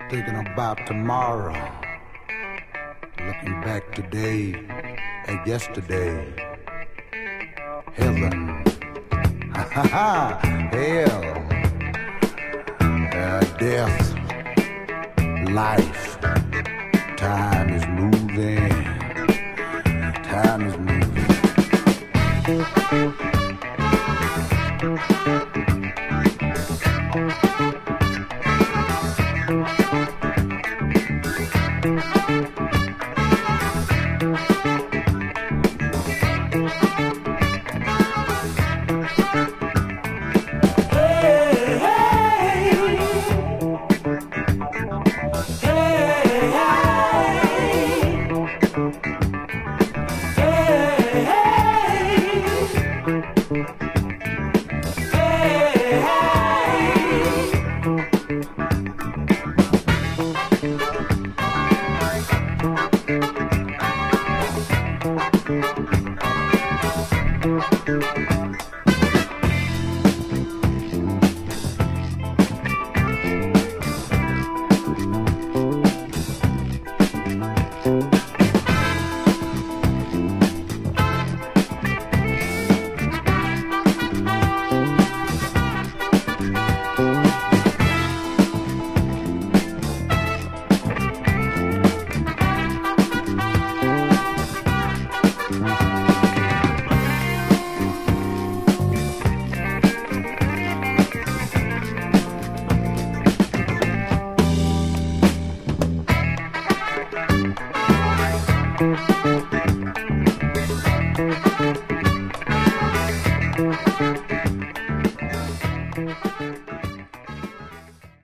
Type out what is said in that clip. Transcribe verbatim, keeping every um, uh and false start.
Thinking about tomorrow, looking back today at yesterday. Heaven, ha ha ha, hell, uh, death, life. Time is moving, time is moving. Thank you.